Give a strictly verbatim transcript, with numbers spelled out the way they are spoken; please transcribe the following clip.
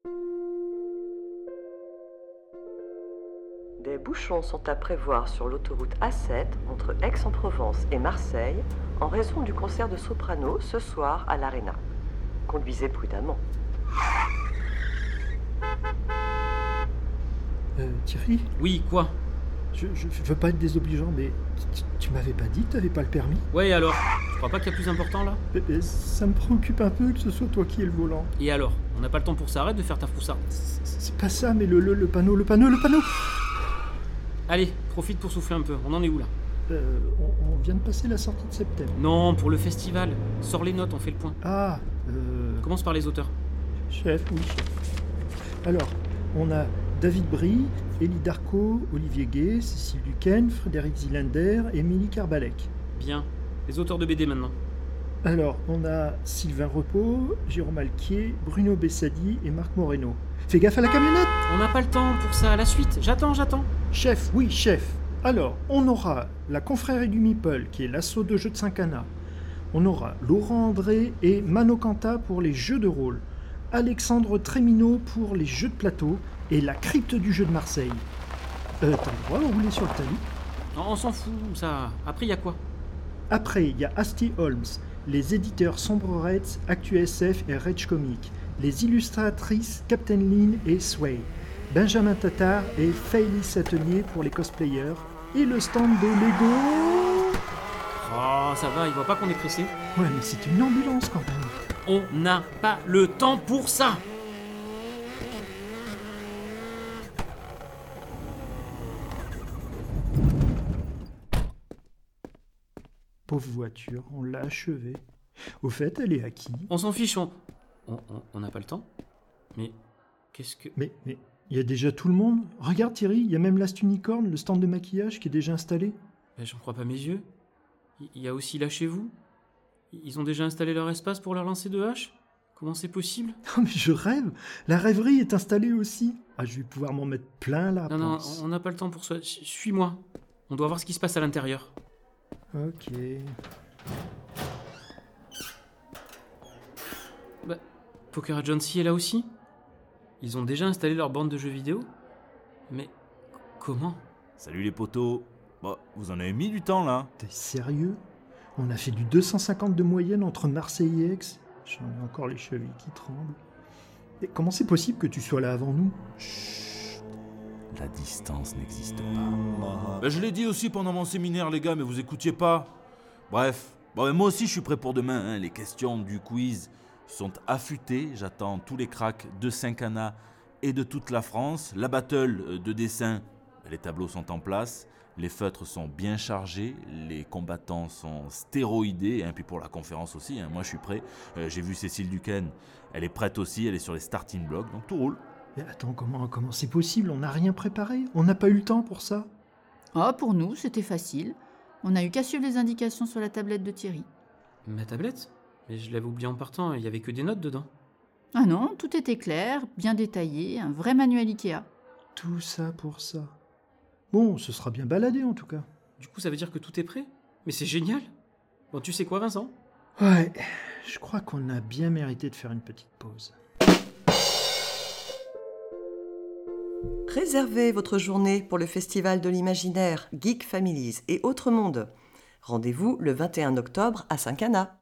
Des bouchons sont à prévoir sur l'autoroute A sept entre Aix-en-Provence et Marseille en raison du concert de soprano ce soir à l'Arena. Conduisez prudemment. Euh, Thierry, Oui, quoi? je, je, je veux pas être désobligeant, mais tu, tu m'avais pas dit que t'avais pas le permis? Ouais, alors? Tu crois pas qu'il y a plus important, là? Mais- mais ça me préoccupe un peu que ce soit toi qui aies le volant. Et alors? On n'a pas le temps pour ça, arrête de faire ta froussarde. C'est c'est pas ça, mais le, le, le panneau, le panneau, le panneau. Allez, profite pour souffler un peu, on en est où, là? Euh, on, on vient de passer la sortie de septembre. Non, pour le festival. Sors les notes, on fait le point. Ah, euh, Commence par les auteurs. chef, oui, chef. Alors, on a David Brie, Élie Darcot, Olivier Gay, Cécile Duquesne, Frédéric Zilander, Émilie Carbalec. Bien. Les auteurs de B D maintenant. Alors, on a Sylvain Repos, Jérôme Alquier, Bruno Bessadi et Marc Moreno. Fais gaffe à la camionnette! On n'a pas le temps pour ça, à la suite. J'attends, j'attends. Chef, oui, chef. Alors, on aura la confrérie du Meeple, qui est l'assaut de jeux de Saint-Cana. On aura Laurent André et Mano Canta pour les jeux de rôle. Alexandre Trémineau pour les jeux de plateau. Et la crypte du jeu de Marseille. Euh, t'as le droit de rouler sur le talus? Non, on s'en fout, ça. Après, il y a quoi? Après, il y a Asti Holmes, les éditeurs Sombre Reds, Actu S F et Rage Comics, les illustratrices Captain Lynn et Sway, Benjamin Tatar et Faylis Atelier pour les cosplayers, et le stand de Lego. Oh, ça va, il voit pas qu'on est pressé. Ouais, mais c'est une ambulance quand même. On n'a pas le temps pour ça. Pauvre voiture, on l'a achevée. Au fait, elle est à qui? On s'en fiche, on... On on- on n'a pas le temps? Mais... Qu'est-ce que... Mais, mais, il y a déjà tout le monde. Regarde Thierry, il y a même l'Ast Unicorn, le stand de maquillage qui est déjà installé. Ben, j'en crois pas mes yeux. Il il y a aussi là chez vous? Ils ont déjà installé leur espace pour leur lancer de hache? Comment c'est possible? Oh mais je rêve. La rêverie est installée aussi. Ah, je vais pouvoir m'en mettre plein la Non, non, panse. on n'a pas le temps pour ça. Su- Suis-moi. On doit voir ce qui se passe à l'intérieur. Ok. Bah, Poker Agency est là aussi? Ils ont déjà installé leur bande de jeux vidéo? Mais... Comment? Salut les potos. Bon, vous en avez mis du temps là. T'es sérieux? On a fait du deux cent cinquante de moyenne entre Marseille et Aix. J'en ai encore les chevilles qui tremblent. Et comment c'est possible que tu sois là avant nous? Chut. La distance n'existe pas. Ben, je l'ai dit aussi pendant mon séminaire les gars, mais vous écoutiez pas. Bref, bon, ben, moi aussi je suis prêt pour demain. Hein. Les questions du quiz sont affûtées. J'attends tous les cracks de Saint-Cana et de toute la France. La battle de dessin, les tableaux sont en place. Les feutres sont bien chargés, les combattants sont stéroïdés, et puis pour la conférence aussi, hein, moi je suis prêt. Euh, j'ai vu Cécile Duquesne, elle est prête aussi, elle est sur les starting blocks, donc tout roule. Mais attends, comment comment c'est possible? On n'a rien préparé. On n'a pas eu le temps pour ça. Ah, pour nous, c'était facile. On n'a eu qu'à suivre les indications sur la tablette de Thierry. Ma tablette? Mais je l'avais oublié en partant, il y avait que des notes dedans. Ah non, tout était clair, bien détaillé, un vrai manuel Ikea. Tout ça pour ça. Bon, ce sera bien baladé en tout cas. Du coup, ça veut dire que tout est prêt? Mais c'est génial! Bon, tu sais quoi, Vincent? Ouais, je crois qu'on a bien mérité de faire une petite pause. Réservez votre journée pour le Festival de l'Imaginaire, Geek Families et Autres Mondes. Rendez-vous le vingt et un octobre à Saint-Cana.